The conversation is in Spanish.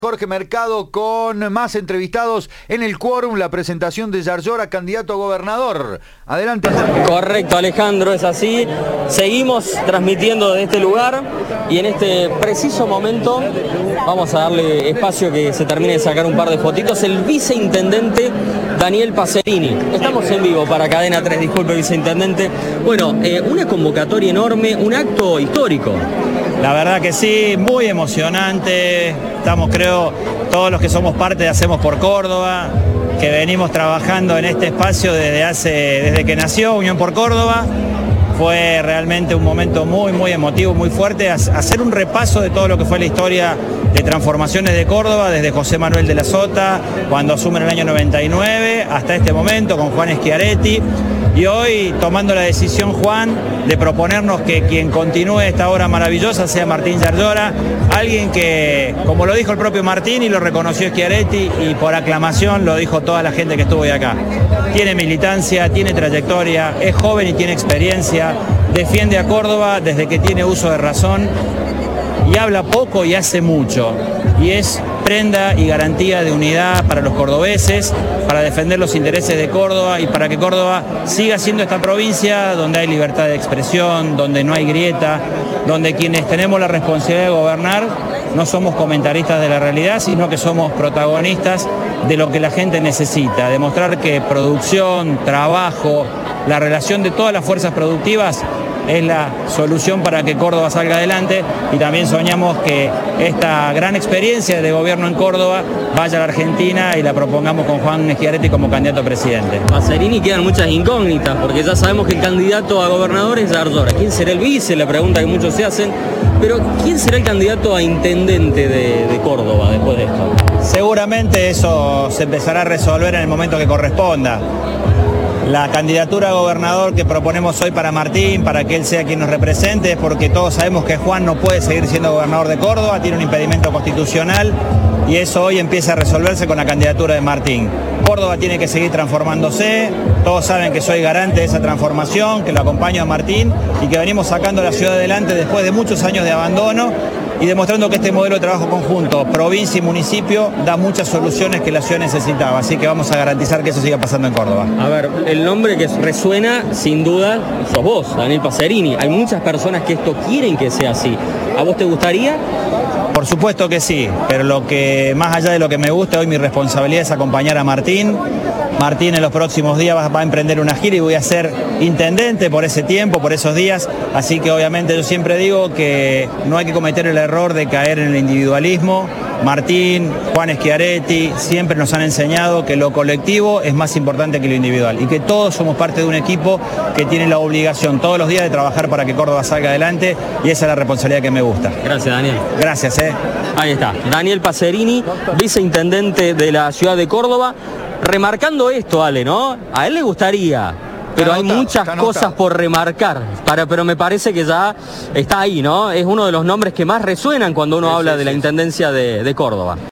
Jorge Mercado con más entrevistados en el quórum, la presentación de Yarlora, candidato a gobernador. Adelante. Correcto, Alejandro, es así. Seguimos transmitiendo desde este lugar y en este preciso momento vamos a darle espacio que se termine de sacar un par de fotitos. El viceintendente Daniel Pacerini. Estamos en vivo para Cadena 3, disculpe, viceintendente. Bueno, una convocatoria enorme, un acto histórico. La verdad que sí, muy emocionante. Estamos, creo, todos los que somos parte de Hacemos por Córdoba, que venimos trabajando en este espacio desde que nació Unión por Córdoba. Fue realmente un momento muy emotivo, muy fuerte, hacer un repaso de todo lo que fue la historia de transformaciones de Córdoba, desde José Manuel de la Sota, cuando asume en el año 99, hasta este momento con Juan Schiaretti. Y hoy tomando la decisión, Juan, de proponernos que quien continúe esta obra maravillosa sea Martín Yarlora, alguien que, como lo dijo el propio Martín y lo reconoció Schiaretti y por aclamación lo dijo toda la gente que estuvo hoy acá, tiene militancia, tiene trayectoria, es joven y tiene experiencia, defiende a Córdoba desde que tiene uso de razón y habla poco y hace mucho, y es prenda y garantía de unidad para los cordobeses, para defender los intereses de Córdoba y para que Córdoba siga siendo esta provincia donde hay libertad de expresión, donde no hay grieta, donde quienes tenemos la responsabilidad de gobernar no somos comentaristas de la realidad, sino que somos protagonistas de lo que la gente necesita, demostrar que producción, trabajo, la relación de todas las fuerzas productivas es la solución para que Córdoba salga adelante, y también soñamos que esta gran experiencia de gobierno en Córdoba vaya a la Argentina y la propongamos con Juan Schiaretti como candidato a presidente. Pacerini, quedan muchas incógnitas, porque ya sabemos que el candidato a gobernador es Yarlora. ¿Quién será el vice? La pregunta que muchos se hacen. Pero ¿quién será el candidato a intendente de Córdoba después de esto? Seguramente eso se empezará a resolver en el momento que corresponda. La candidatura a gobernador que proponemos hoy para Martín, para que él sea quien nos represente, es porque todos sabemos que Juan no puede seguir siendo gobernador de Córdoba, tiene un impedimento constitucional y eso hoy empieza a resolverse con la candidatura de Martín. Córdoba tiene que seguir transformándose, todos saben que soy garante de esa transformación, que lo acompaño a Martín y que venimos sacando la ciudad adelante después de muchos años de abandono y demostrando que este modelo de trabajo conjunto, provincia y municipio, da muchas soluciones que la ciudad necesitaba. Así que vamos a garantizar que eso siga pasando en Córdoba. A ver, el nombre que resuena, sin duda, sos vos, Daniel Pacerini. Hay muchas personas que esto quieren que sea así. ¿A vos te gustaría? Por supuesto que sí, pero lo que más allá de lo que me gusta, hoy mi responsabilidad es acompañar a Martín. Martín en los próximos días va a emprender una gira y voy a ser intendente por ese tiempo, por esos días, así que obviamente yo siempre digo que no hay que cometer el error de caer en el individualismo. Martín, Juan Schiaretti siempre nos han enseñado que lo colectivo es más importante que lo individual y que todos somos parte de un equipo que tiene la obligación todos los días de trabajar para que Córdoba salga adelante, y esa es la responsabilidad que me gusta. Gracias, Daniel. Gracias. Ahí está, Daniel Pacerini, viceintendente de la ciudad de Córdoba, remarcando esto, Ale, ¿no? A él le gustaría, pero hay muchas cosas por remarcar, pero me parece que ya está ahí, ¿no? Es uno de los nombres que más resuenan cuando uno habla de la intendencia de Córdoba.